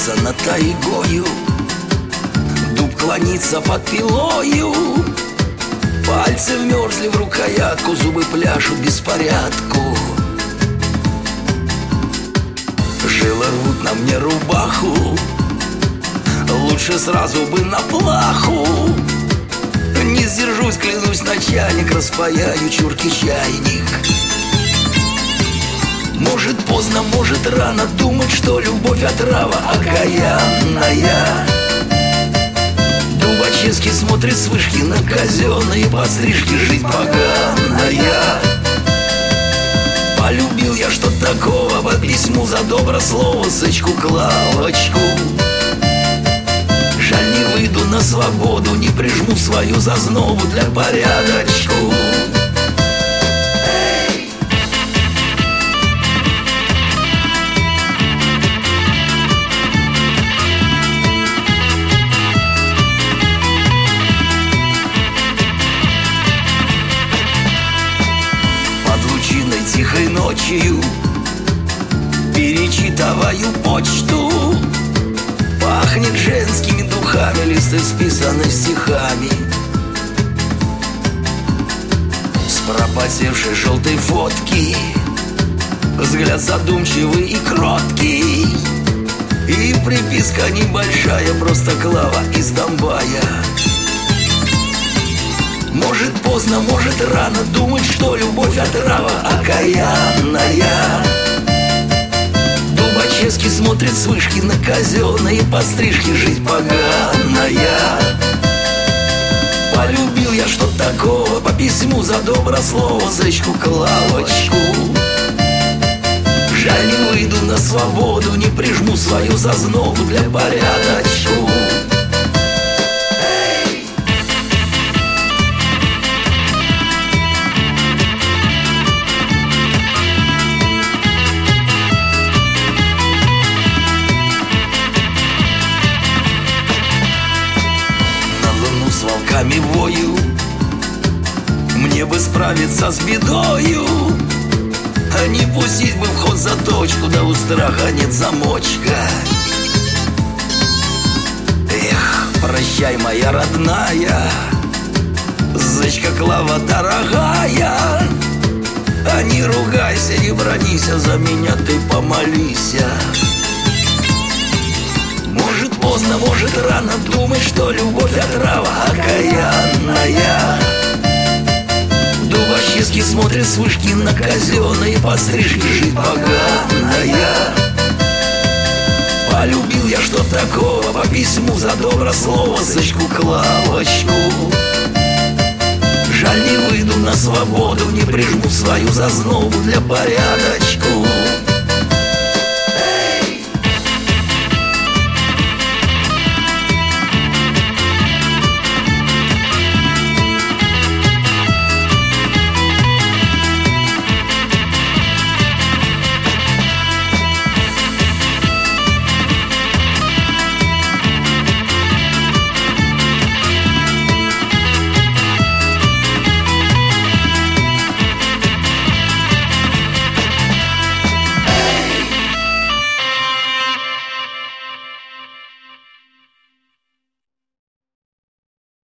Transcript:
склонился над тайгою, дуб клонится под пилою. Пальцы вмерзли в рукоятку, зубы пляшут беспорядку. Жилы рвут на мне рубаху, лучше сразу бы на плаху. Не сдержусь, клянусь, начальник, распаяю чурки чайник. Может поздно, может рано думать, что любовь отрава окаянная. Дубачевский смотрит с вышки на казенные подстрижки. Жизнь поганая. Полюбил я что такого под письму за добро слово, сычку Клавочку. Жаль, не выйду на свободу, не прижму свою зазнобу для порядочку. Тихой ночью перечитываю почту. Пахнет женскими духами, листы списаны стихами. С пропотевшей желтой фотки взгляд задумчивый и кроткий. И приписка небольшая, просто Клава из Донбая. Может поздно, может рано думать, что любовь отрава окаянная. Дубачевский смотрит с вышки на казенные подстрижки. Жизнь поганая. Полюбил я что такого по письму за добро слово, зычку Клавочку. Жаль, не выйду на свободу, не прижму свою зазнобу для порядочку. С волками вою, мне бы справиться с бедою, а не пустить бы в ход заточку, да у страха нет замочка. Эх, прощай, моя родная, зычка Клава дорогая. А не ругайся, не бронися, за меня ты помолися. Может поздно, может рано думать, что любовь отрава окаянная. Дубачевский смотрит с вышки на казенные подстрижки. Жизнь поганая. Полюбил я что такого по письму за добро слово, сычку Клавочку. Жаль, не выйду на свободу, не прижму свою зазнобу для порядочку.